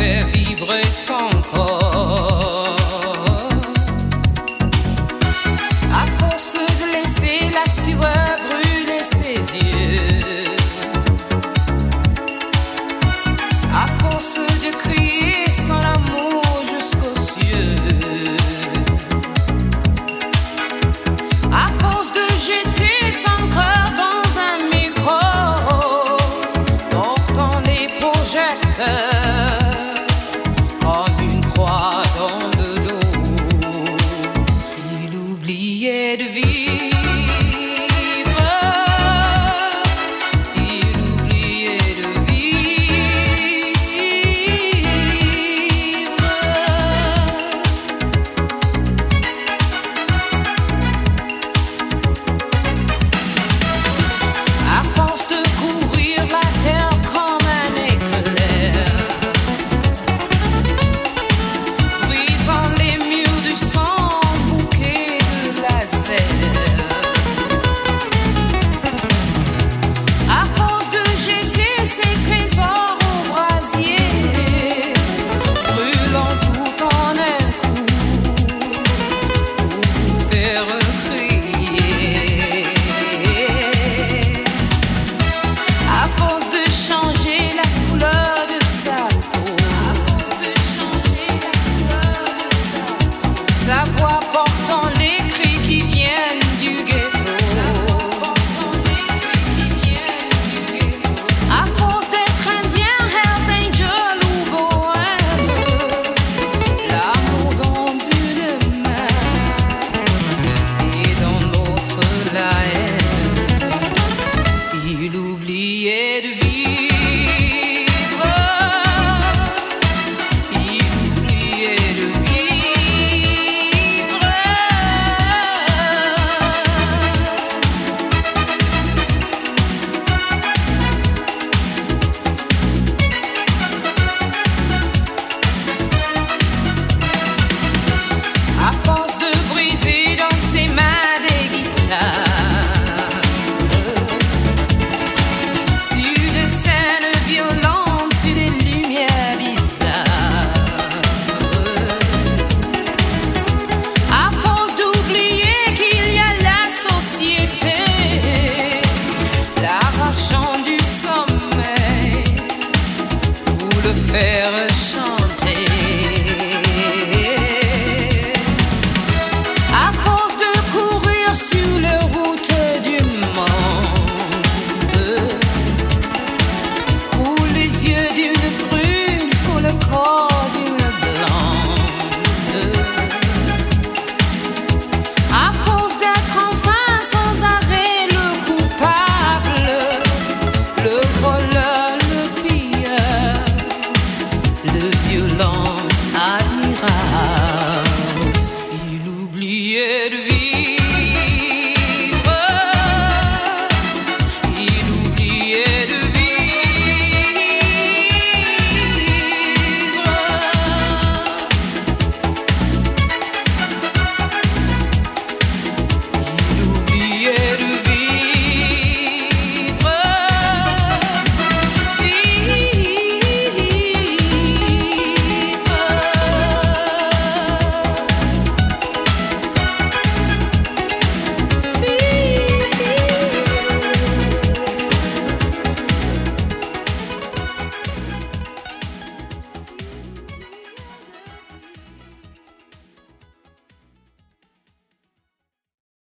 fait vibrer son corps. À force de laisser la sueur brûler ses yeux, à force de crier son amour jusqu'aux cieux, à force de jeter son cœur dans un micro, portant les projecteurs comme une croix dans le dos, il oubliait de vivre. Sa voix portant les cris qui viennent du ghetto. À force d'être indien, Hells Angel ou bohème, l'amour dans une main et dans l'autre la haine, il oubliait de vivre. À force de briser dans ses mains des guitares, sur des scènes violentes, sur des lumières bizarres, à force d'oublier qu'il y a la société, l'arrachant du sommeil pour le faire changer.